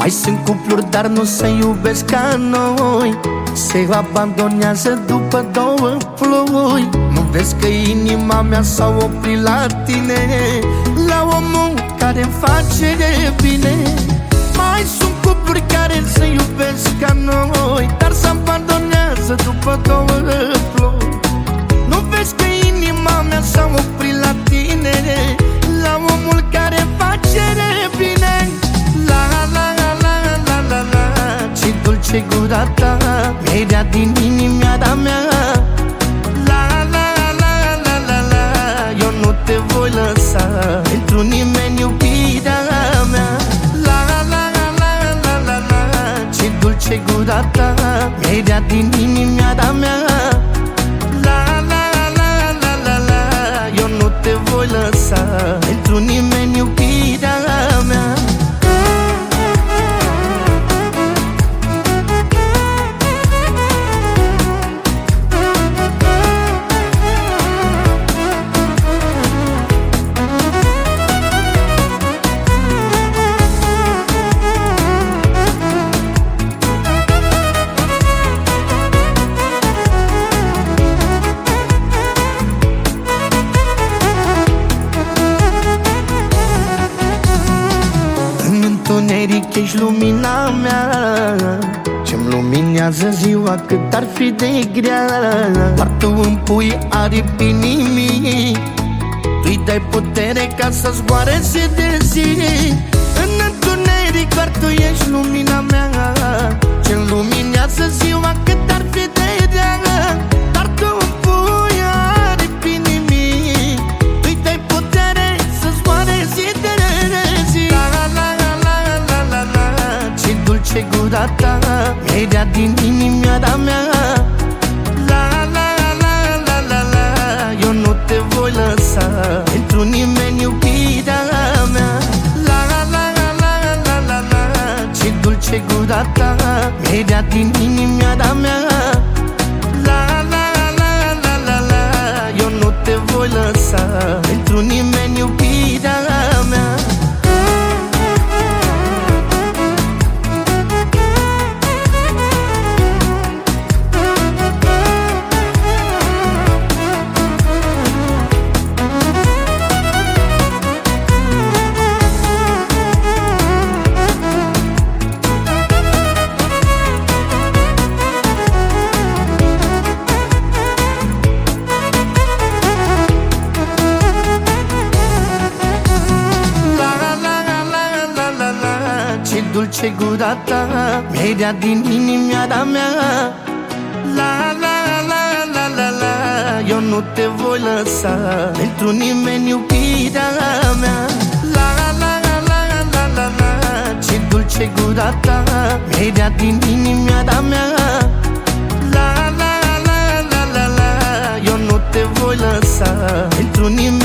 Mai sunt cupluri, dar nu se iubesc ca noi. Se abandonează după două ploi. Nu vezi că inima mea s-a oprit la tine, la omul care-mi face bine. Mai sunt cupluri care se iubesc ca noi, dar se abandonează după două ploi. Nu vezi că inima mea s-a oprit la tine, la omul care-mi face bine. La la la la la la la, ce dulce gura ta, mirea din inima mea. La la la la la la, eu nu te voi lăsa pentru nimeni, iubirea mea. La la la la la la la, ce dulce gura ta, mirea din inima mea. La la la la la la, eu nu te voi lăsa pentru nimeni, iubirea mea. Întuneric ești lumina mea, ce-mi luminează ziua cât ar fi de grea. Doar tu îmi pui aripi în nimic, tu-i dai putere ca să zboare zi de zi. În întuneric doar tu ești lumina mea, ce-mi luminează ziua cât ar fi de grea. Doar tu îmi pui aripi în nimic, tu-i dai putere să zboare zi de zi. Ce dulce gura ta, mirea din inima mea. La la la la la la, eu nu te voi lăsa pentru nimeni, iubirea mea. La la la la la la la, ce dulce gura ta, mirea din inima mea. La la la la la la, eu nu te voi lăsa pentru nimeni, iubirea mea. Ce dulce gura ta, mirea din inima mea. La la la la la la, eu nu te voi lăsa pentru nimeni, iubirea mea. La la la la la la la, ce dulce gura ta, mirea din inima mea. La la la la la la, eu nu te voi lăsa pentru nimeni.